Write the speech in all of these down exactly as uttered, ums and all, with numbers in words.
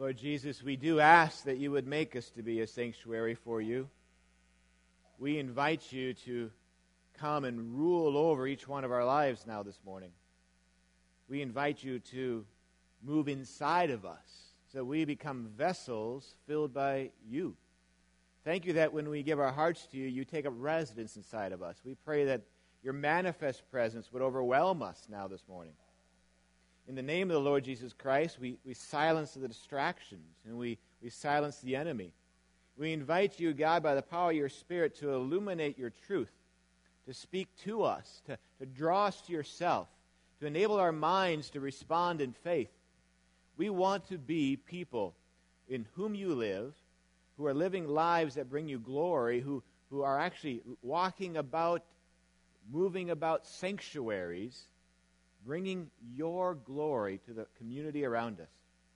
Lord Jesus, we do ask that you would make us to be a sanctuary for you. We invite you to come and rule over each one of our lives now this morning. We invite you to move inside of us so that we become vessels filled by you. Thank you that when we give our hearts to you, you take up residence inside of us. We pray that your manifest presence would overwhelm us now this morning. In the name of the Lord Jesus Christ, we, we silence the distractions and we, we silence the enemy. We invite you, God, by the power of your Spirit, to illuminate your truth, to speak to us, to, to draw us to yourself, to enable our minds to respond in faith. We want to be people in whom you live, who are living lives that bring you glory, who, who are actually walking about, moving about sanctuaries, bringing your glory to the community around us.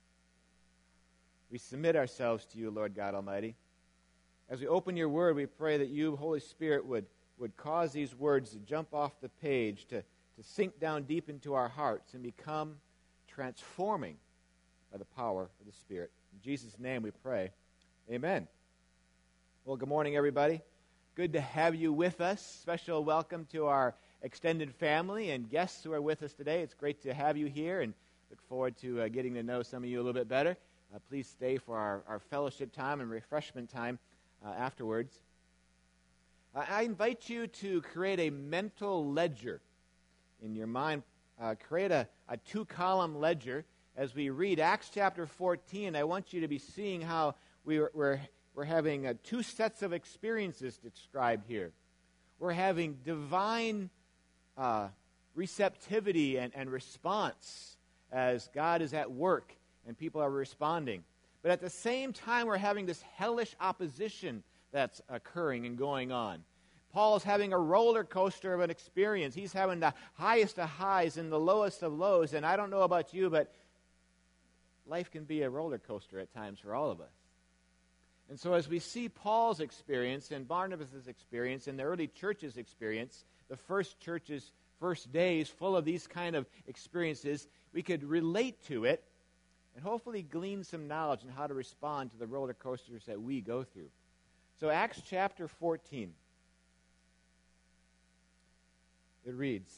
We submit ourselves to you, Lord God Almighty. As we open your word, we pray that you, Holy Spirit, would, would cause these words to jump off the page, to, to sink down deep into our hearts and become transforming by the power of the Spirit. In Jesus' name we pray. Amen. Well, good morning, everybody. Good to have you with us. Special welcome to our extended family and guests who are with us today. It's great to have you here and look forward to uh, getting to know some of you a little bit better. Uh, please stay for our, our fellowship time and refreshment time uh, afterwards. Uh, I invite you to create a mental ledger in your mind. Uh, create a, a two-column ledger. As we read Acts chapter fourteen, I want you to be seeing how we were, we're, we're having uh, two sets of experiences described here. We're having divine Uh, receptivity and, and response as God is at work and people are responding. But at the same time, we're having this hellish opposition that's occurring and going on. Paul's having a roller coaster of an experience. He's having the highest of highs and the lowest of lows. And I don't know about you, but life can be a roller coaster at times for all of us. And so as we see Paul's experience and Barnabas' experience and the early church's experience, the first church's first days full of these kind of experiences, we could relate to it and hopefully glean some knowledge on how to respond to the roller coasters that we go through. So Acts chapter fourteen, it reads,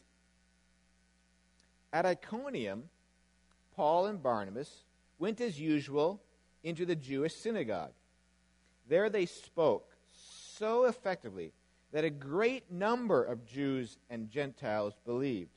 At Iconium, Paul and Barnabas went as usual into the Jewish synagogue. There they spoke so effectively that a great number of Jews and Gentiles believed.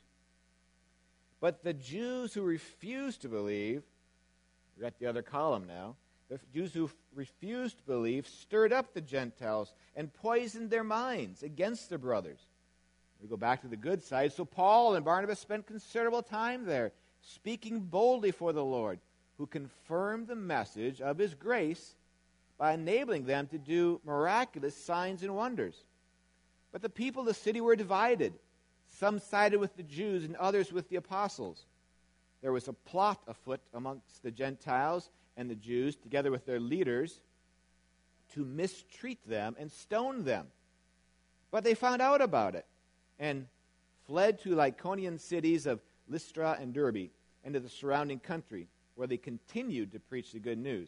But the Jews who refused to believe, we're at the other column now, the Jews who refused to believe stirred up the Gentiles and poisoned their minds against their brothers. We go back to the good side. So Paul and Barnabas spent considerable time there, speaking boldly for the Lord, who confirmed the message of his grace by enabling them to do miraculous signs and wonders. But the people of the city were divided. Some sided with the Jews and others with the apostles. There was a plot afoot amongst the Gentiles and the Jews, together with their leaders, to mistreat them and stone them. But they found out about it and fled to Lycaonian cities of Lystra and Derbe and to the surrounding country, where they continued to preach the good news.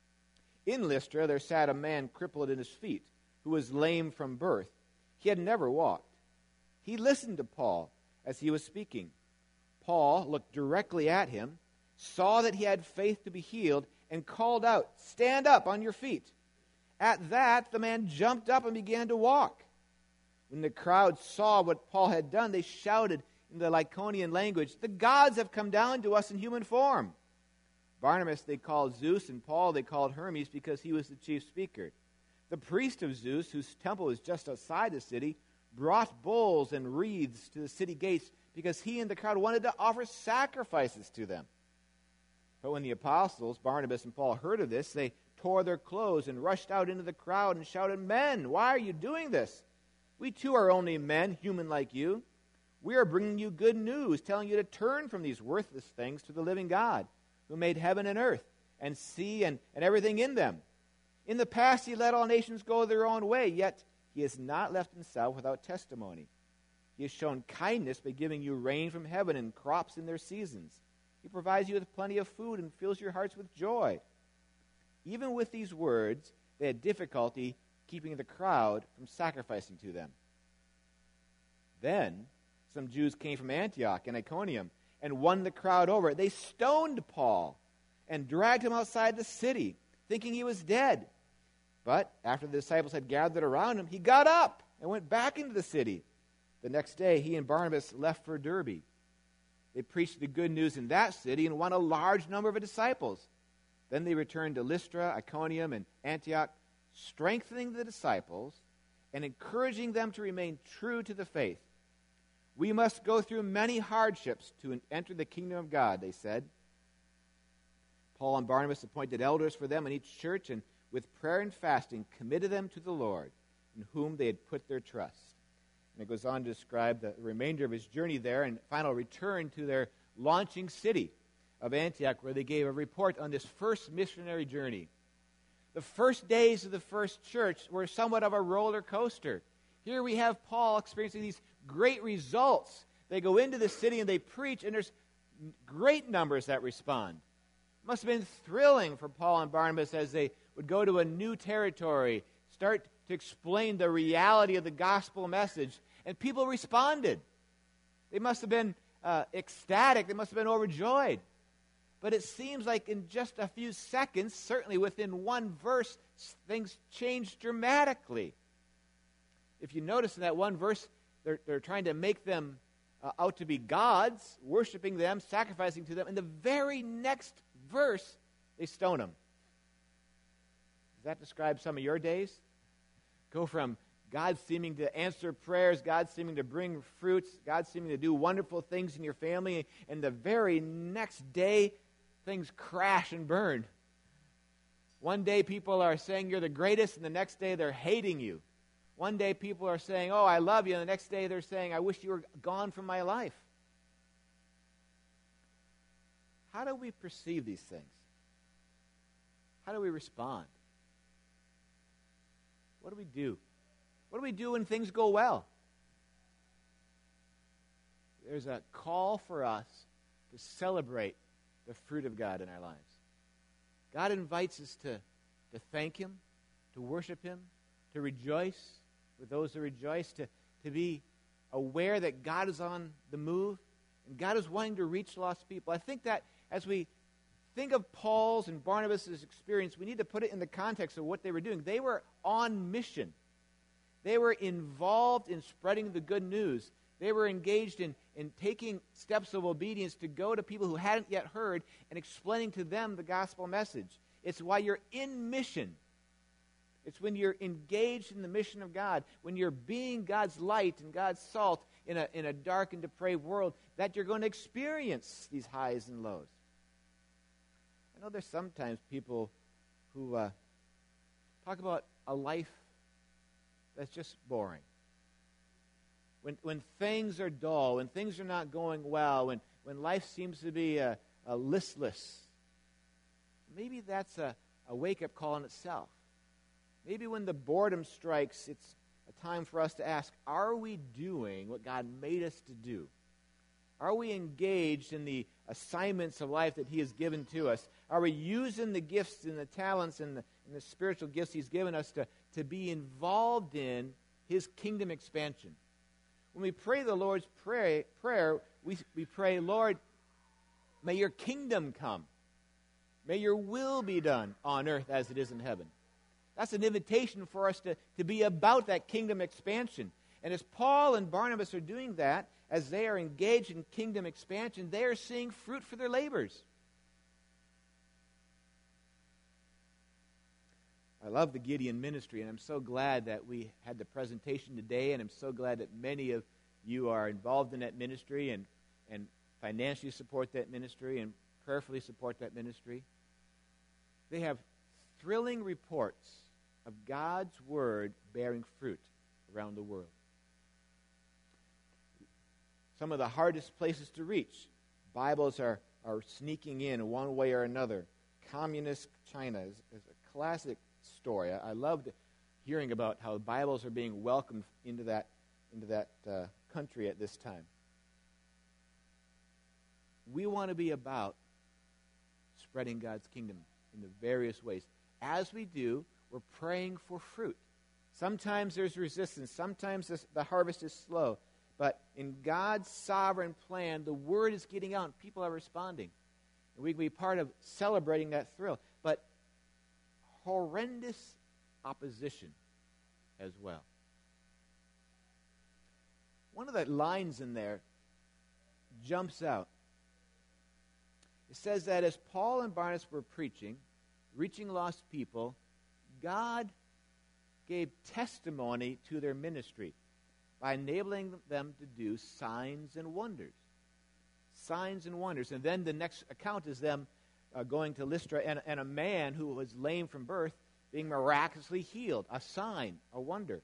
In Lystra there sat a man crippled in his feet, who was lame from birth. He had never walked. He listened to Paul as he was speaking. Paul looked directly at him, saw that he had faith to be healed, and called out, "Stand up on your feet." At that, the man jumped up and began to walk. When the crowd saw what Paul had done, they shouted in the Lycaonian language, "The gods have come down to us in human form." Barnabas they called Zeus, and Paul they called Hermes, because he was the chief speaker. The priest of Zeus, whose temple was just outside the city, brought bulls and wreaths to the city gates, because he and the crowd wanted to offer sacrifices to them. But when the apostles, Barnabas and Paul, heard of this, they tore their clothes and rushed out into the crowd and shouted, "Men, why are you doing this? We too are only men, human like you. We are bringing you good news, telling you to turn from these worthless things to the living God, who made heaven and earth, and sea and, and everything in them. In the past he let all nations go their own way, yet he has not left himself without testimony. He has shown kindness by giving you rain from heaven and crops in their seasons. He provides you with plenty of food and fills your hearts with joy. Even with these words, they had difficulty keeping the crowd from sacrificing to them. Then some Jews came from Antioch and Iconium and won the crowd over. They stoned Paul and dragged him outside the city, thinking he was dead. But after the disciples had gathered around him, he got up and went back into the city. The next day, he and Barnabas left for Derbe. They preached the good news in that city and won a large number of disciples. Then they returned to Lystra, Iconium, and Antioch, strengthening the disciples and encouraging them to remain true to the faith. We must go through many hardships to enter the kingdom of God, they said. Paul and Barnabas appointed elders for them in each church, and with prayer and fasting committed them to the Lord, in whom they had put their trust. And it goes on to describe the remainder of his journey there and final return to their launching city of Antioch, where they gave a report on this first missionary journey. The first days of the first church were somewhat of a roller coaster. Here we have Paul experiencing these great results. They go into the city and they preach, and there's great numbers that respond. It must have been thrilling for Paul and Barnabas as they would go to a new territory, start to explain the reality of the gospel message, and people responded. They must have been uh, ecstatic. They must have been overjoyed. But it seems like in just a few seconds, certainly within one verse, things changed dramatically. If you notice in that one verse, they're, they're trying to make them uh, out to be gods, worshiping them, sacrificing to them. In the very next verse, they stone them. Does that describe some of your days? Go from God seeming to answer prayers, God seeming to bring fruits, God seeming to do wonderful things in your family, and the very next day, things crash and burn. One day people are saying you're the greatest, and the next day they're hating you. One day people are saying, oh, I love you, and the next day they're saying, I wish you were gone from my life. How do we perceive these things? How do we respond? What do we do? What do we do when things go well? There's a call for us to celebrate the fruit of God in our lives. God invites us to, to thank Him, to worship Him, to rejoice with those who rejoice, to, to be aware that God is on the move, and God is wanting to reach lost people. I think that as we think of Paul's and Barnabas' experience, we need to put it in the context of what they were doing. They were on mission. They were involved in spreading the good news. They were engaged in, in taking steps of obedience to go to people who hadn't yet heard and explaining to them the gospel message. It's why you're in mission. It's when you're engaged in the mission of God, when you're being God's light and God's salt in a, in a dark and depraved world, that you're going to experience these highs and lows. I know there's sometimes people who uh, talk about a life that's just boring. When when things are dull, when things are not going well, when, when life seems to be a, a listless, maybe that's a, a wake-up call in itself. Maybe when the boredom strikes, it's a time for us to ask, are we doing what God made us to do? Are we engaged in the assignments of life that He has given to us? Are we using the gifts and the talents and the, and the spiritual gifts He's given us to, to be involved in His kingdom expansion? When we pray the Lord's pray, prayer, we, we pray, Lord, may your kingdom come. May your will be done on earth as it is in heaven. That's an invitation for us to, to be about that kingdom expansion. And as Paul and Barnabas are doing that, as they are engaged in kingdom expansion, they are seeing fruit for their labors. I love the Gideon ministry, and I'm so glad that we had the presentation today, and I'm so glad that many of you are involved in that ministry and, and financially support that ministry and prayerfully support that ministry. They have thrilling reports of God's Word bearing fruit around the world. Some of the hardest places to reach, Bibles are, are sneaking in one way or another. Communist China is, is a classic story. I, I loved hearing about how Bibles are being welcomed into that, into that uh, country at this time. We want to be about spreading God's kingdom in the various ways. as we do, we're praying for fruit. Sometimes there's resistance. Sometimes this, the harvest is slow. But in God's sovereign plan, the word is getting out and people are responding. And we can be part of celebrating that thrill. But horrendous opposition as well. One of the lines in there jumps out. It says that as Paul and Barnabas were preaching, reaching lost people, God gave testimony to their ministry by enabling them to do signs and wonders. Signs and wonders. And then the next account is them uh, going to Lystra and, and a man who was lame from birth being miraculously healed. A sign, a wonder.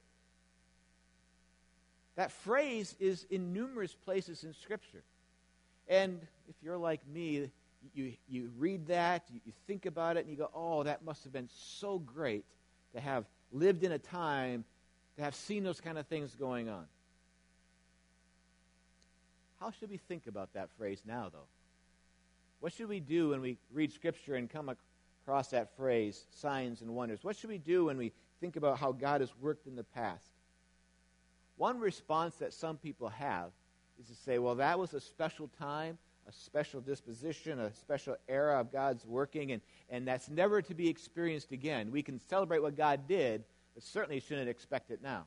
That phrase is in numerous places in Scripture. And if you're like me, you, you read that, you, you think about it, and you go, oh, that must have been so great to have lived in a time to have seen those kind of things going on. How should we think about that phrase now, though? What should we do when we read Scripture and come across that phrase, signs and wonders? What should we do when we think about how God has worked in the past? One response that some people have is to say, well, that was a special time, a special disposition, a special era of God's working, and, and that's never to be experienced again. We can celebrate what God did, but certainly shouldn't expect it now.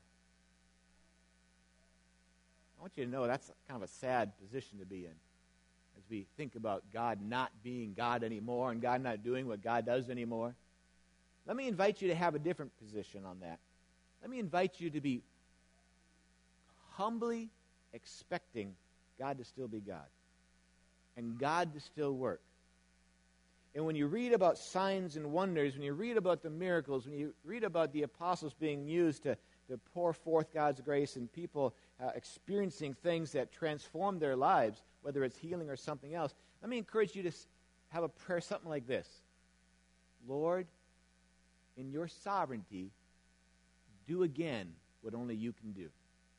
I want you to know that's kind of a sad position to be in as we think about God not being God anymore and God not doing what God does anymore. Let me invite you to have a different position on that. Let me invite you to be humbly expecting God to still be God and God to still work. And when you read about signs and wonders, when you read about the miracles, when you read about the apostles being used to, to pour forth God's grace and people uh, experiencing things that transform their lives, whether it's healing or something else, let me encourage you to have a prayer, something like this. Lord, in your sovereignty, do again what only you can do.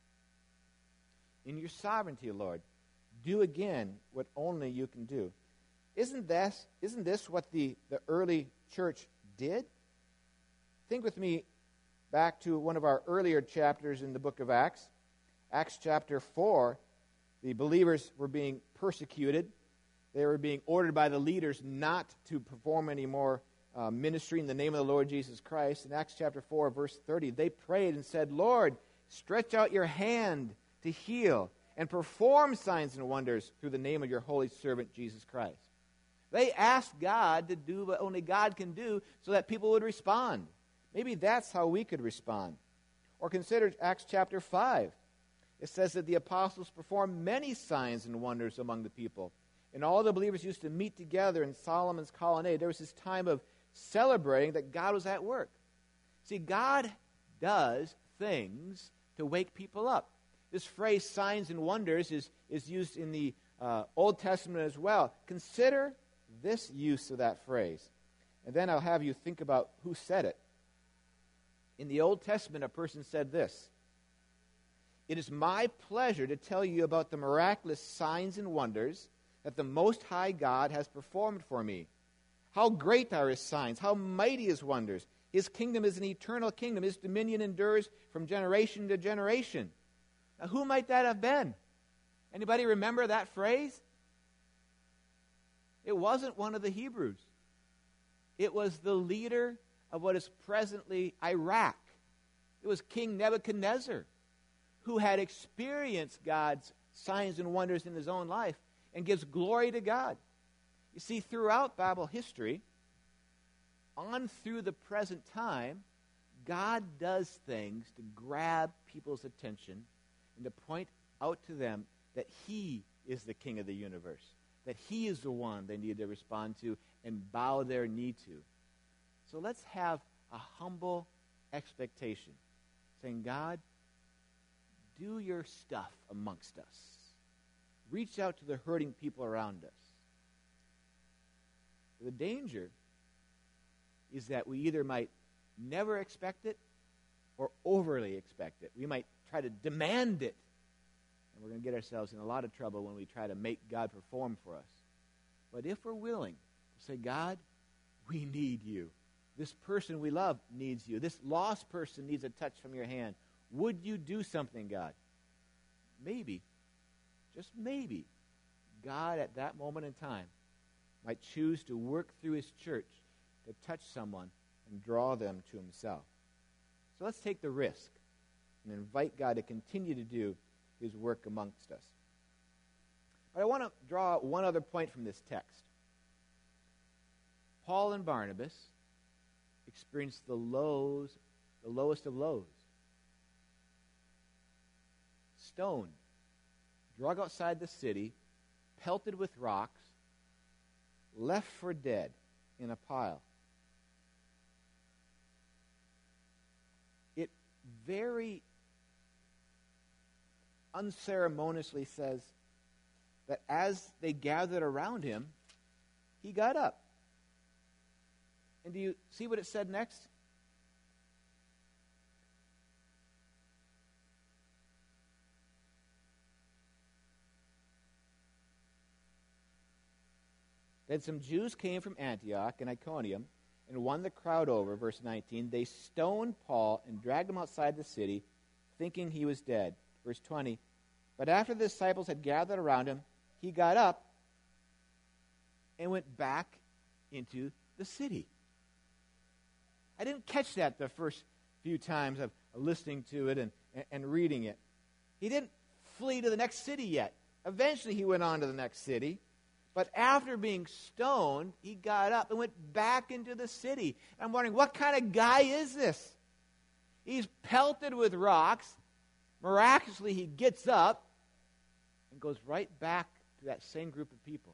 In your sovereignty, Lord, do again what only you can do. Isn't this, isn't this what the, the early church did? Think with me back to one of our earlier chapters in the book of Acts. Acts chapter four, the believers were being persecuted. They were being ordered by the leaders not to perform any more uh, ministry in the name of the Lord Jesus Christ. In Acts chapter four, verse thirty, they prayed and said, Lord, stretch out your hand to heal and perform signs and wonders through the name of your holy servant Jesus Christ. They asked God to do what only God can do so that people would respond. Maybe that's how we could respond. Or consider Acts chapter five. It says that the apostles performed many signs and wonders among the people. And all the believers used to meet together in Solomon's colonnade. There was this time of celebrating that God was at work. See, God does things to wake people up. This phrase, signs and wonders, is, is used in the uh, Old Testament as well. Consider this use of that phrase. And then I'll have you think about who said it. In the Old Testament, a person said this: It is my pleasure to tell you about the miraculous signs and wonders that the Most High God has performed for me. How great are his signs, how mighty his wonders. His kingdom is an eternal kingdom. His dominion endures from generation to generation. Now, who might that have been? Anybody remember that phrase? It wasn't one of the Hebrews. It was the leader of what is presently Iraq. It was King Nebuchadnezzar, who had experienced God's signs and wonders in his own life and gives glory to God. You see, throughout Bible history, on through the present time, God does things to grab people's attention and to point out to them that he is the king of the universe, that he is the one they need to respond to and bow their knee to. So let's have a humble expectation, saying, God, do your stuff amongst us. Reach out to the hurting people around us. The danger is that we either might never expect it or overly expect it. We might try to demand it, and we're going to get ourselves in a lot of trouble when we try to make God perform for us. But if we're willing to say, God, we need you. This person we love needs you. This lost person needs a touch from your hand. Would you do something, God? Maybe, just maybe, God at that moment in time might choose to work through his church to touch someone and draw them to himself. So let's take the risk and invite God to continue to do his work amongst us. But I want to draw one other point from this text. Paul and Barnabas experienced the lows, the lowest of lows. Stoned, drug outside the city, pelted with rocks, left for dead in a pile. It very unceremoniously says that as they gathered around him, he got up. And do you see what it said next? Then some Jews came from Antioch and Iconium and won the crowd over, verse nineteen. They stoned Paul and dragged him outside the city, thinking he was dead. Verse twenty. But after the disciples had gathered around him, he got up and went back into the city. I didn't catch that the first few times of listening to it and, and reading it. He didn't flee to the next city yet. Eventually he went on to the next city. But after being stoned, he got up and went back into the city. I'm wondering, what kind of guy is this? He's pelted with rocks. Miraculously, he gets up and goes right back to that same group of people.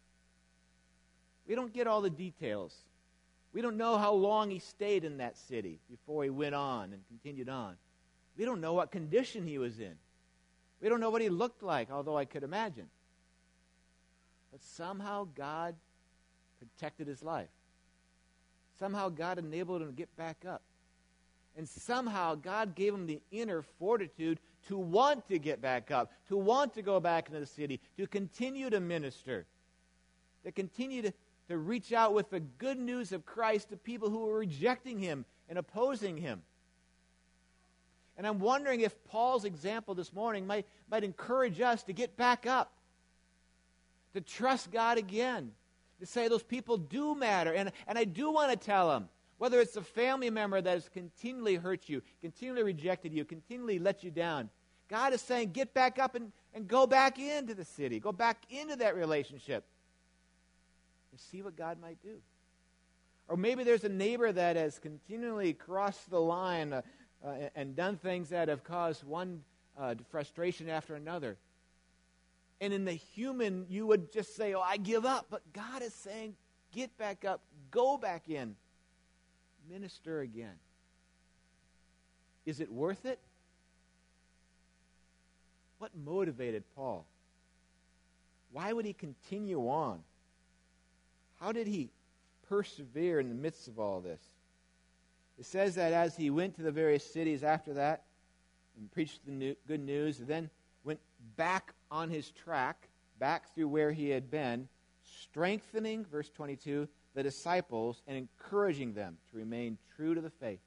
We don't get all the details. We don't know how long he stayed in that city before he went on and continued on. We don't know what condition he was in. We don't know what he looked like, although I could imagine. But somehow God protected his life. Somehow God enabled him to get back up. And somehow God gave him the inner fortitude to want to get back up, to want to go back into the city, to continue to minister, to continue to, to reach out with the good news of Christ to people who were rejecting him and opposing him. And I'm wondering if Paul's example this morning might, might encourage us to get back up, to trust God again, to say those people do matter. And, and I do want to tell them, whether it's a family member that has continually hurt you, continually rejected you, continually let you down, God is saying, get back up and, and go back into the city. Go back into that relationship and see what God might do. Or maybe there's a neighbor that has continually crossed the line uh, uh, and done things that have caused one uh, frustration after another. And in the human, you would just say, oh, I give up. But God is saying, get back up, go back in, minister again. Is it worth it? What motivated Paul? Why would he continue on? How did he persevere in the midst of all this? It says that as he went to the various cities after that and preached the new, good news, then went back on his track, back through where he had been, strengthening, verse twenty-two, the disciples and encouraging them to remain true to the faith.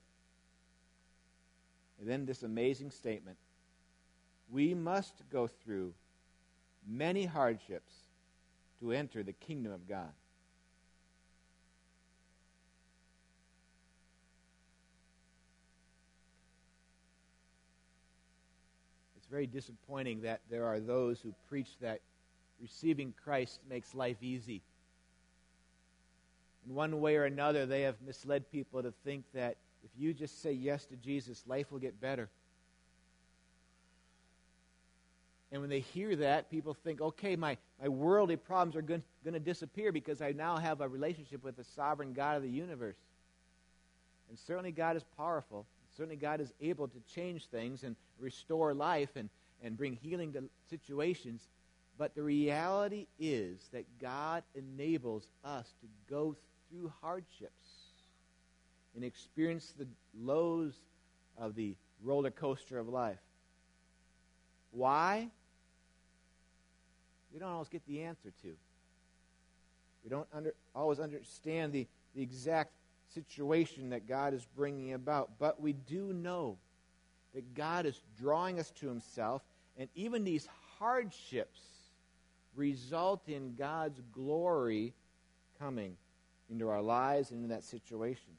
And then this amazing statement, we must go through many hardships to enter the kingdom of God. It's very disappointing that there are those who preach that receiving Christ makes life easy. In one way or another, they have misled people to think that if you just say yes to Jesus, life will get better. And when they hear that, people think, okay, my, my worldly problems are going to disappear because I now have a relationship with the sovereign God of the universe. And certainly God is powerful. Certainly God is able to change things and restore life and, and bring healing to situations. But the reality is that God enables us to go through hardships and experience the lows of the roller coaster of life. Why? We don't always get the answer to. We don't under, always understand the, the exact situation that God is bringing about. But we do know that God is drawing us to himself, and even these hardships result in God's glory coming into our lives and into that situation.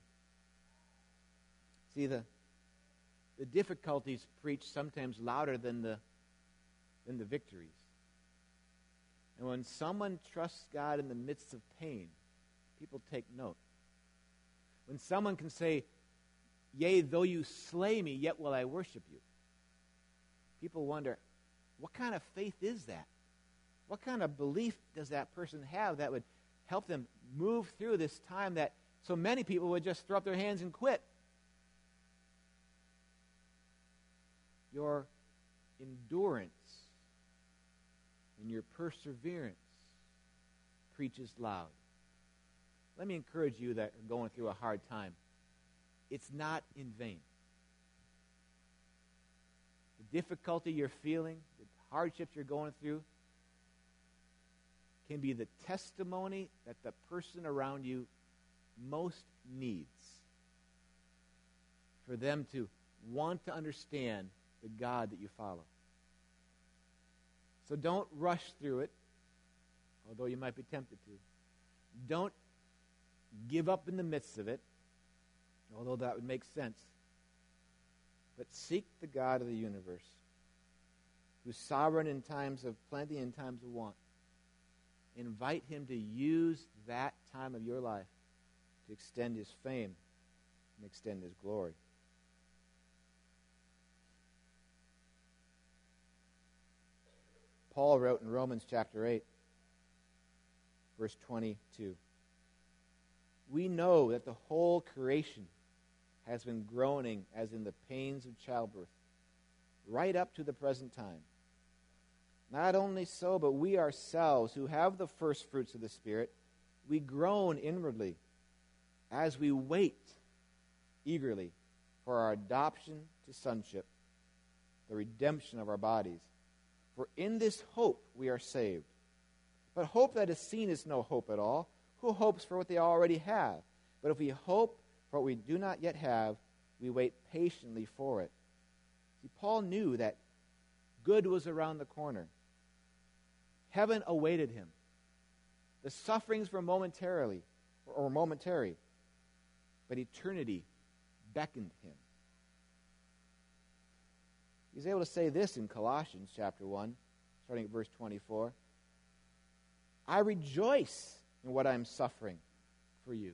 See, the, the difficulties preach sometimes louder than the, than the victories. And when someone trusts God in the midst of pain, people take note. When someone can say, "Yea, though you slay me, yet will I worship you," people wonder, what kind of faith is that? What kind of belief does that person have that would help them move through this time that so many people would just throw up their hands and quit? Your endurance and your perseverance preaches loud. Let me encourage you that are going through a hard time. It's not in vain. The difficulty you're feeling, the hardships you're going through, can be the testimony that the person around you most needs for them to want to understand the God that you follow. So don't rush through it, although you might be tempted to. Don't give up in the midst of it, although that would make sense. But seek the God of the universe, who's sovereign in times of plenty and times of want. Invite him to use that time of your life to extend his fame and extend his glory. Paul wrote in Romans chapter eight, verse twenty-two, "We know that the whole creation has been groaning as in the pains of childbirth, right up to the present time. Not only so, but we ourselves, who have the first fruits of the Spirit, we groan inwardly as we wait eagerly for our adoption to sonship, the redemption of our bodies. For in this hope we are saved. But hope that is seen is no hope at all. Who hopes for what they already have? But if we hope for what we do not yet have, we wait patiently for it." See, Paul knew that good was around the corner. Heaven awaited him. The sufferings were momentarily or momentary, but eternity beckoned him. He's able to say this in Colossians chapter one, starting at verse twenty-four. "I rejoice in what I'm suffering for you."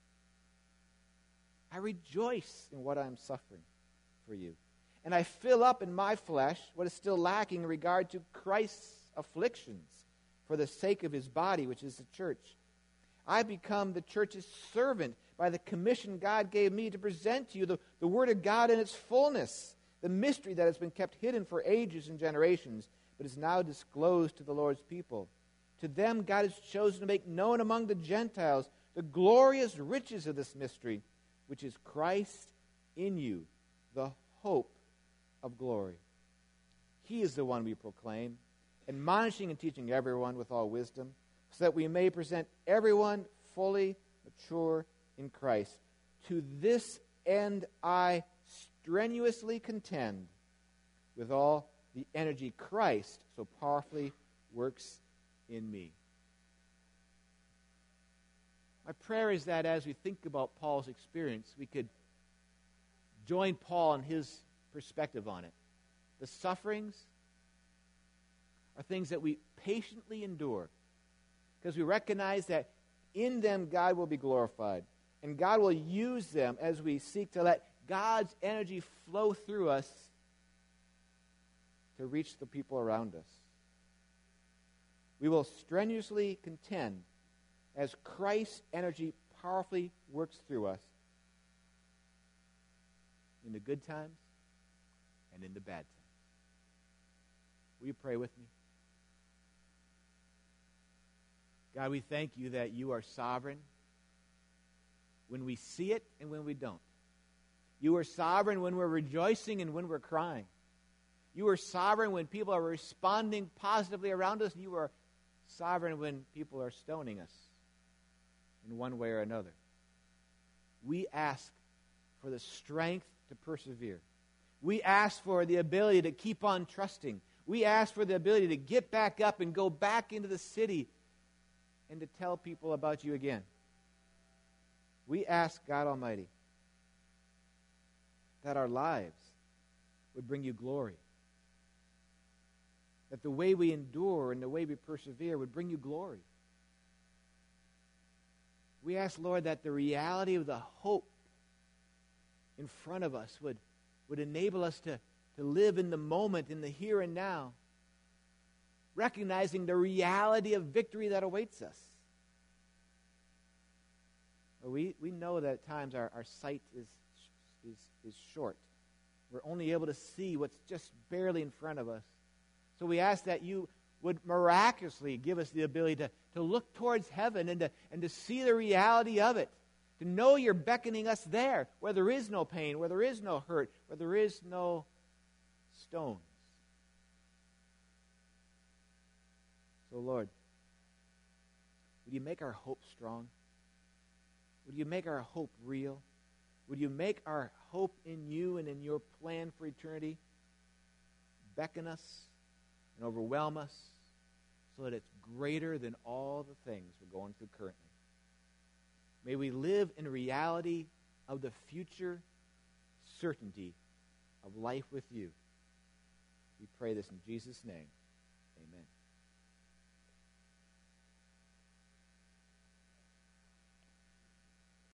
I rejoice in what I'm suffering for you. "And I fill up in my flesh what is still lacking in regard to Christ's afflictions for the sake of his body, which is the church. I become the church's servant by the commission God gave me to present to you the, the word of God in its fullness, the mystery that has been kept hidden for ages and generations, but is now disclosed to the Lord's people. To them God has chosen to make known among the Gentiles the glorious riches of this mystery, which is Christ in you, the hope of glory. He is the one we proclaim, admonishing and teaching everyone with all wisdom, so that we may present everyone fully mature in Christ. To this end I strenuously contend with all the energy Christ so powerfully works in me." My prayer is that as we think about Paul's experience, we could join Paul in his perspective on it. The sufferings are things that we patiently endure because we recognize that in them God will be glorified, and God will use them as we seek to let God's energy flow through us to reach the people around us. We will strenuously contend as Christ's energy powerfully works through us in the good times and in the bad times. Will you pray with me? God, we thank you that you are sovereign when we see it and when we don't. You are sovereign when we're rejoicing and when we're crying. You are sovereign when people are responding positively around us, and you are sovereign when people are stoning us in one way or another. we ask for the strength to persevere. We ask for the ability to keep on trusting. We ask for the ability to get back up and go back into the city and to tell people about you again. We ask God Almighty that our lives would bring you glory. That the way we endure and the way we persevere would bring you glory. We ask, Lord, that the reality of the hope in front of us would, would enable us to, to live in the moment, in the here and now, recognizing the reality of victory that awaits us. We, we know that at times our, our sight is, is, is short. We're only able to see what's just barely in front of us. So we ask that you would miraculously give us the ability to, to look towards heaven and to, and to see the reality of it, to know you're beckoning us there, where there is no pain, where there is no hurt, where there is no stones. So, Lord, would you make our hope strong? Would you make our hope real? Would you make our hope in you and in your plan for eternity beckon us and overwhelm us so that it's greater than all the things we're going through currently? May we live in reality of the future certainty of life with you. We pray this in Jesus' name. Amen.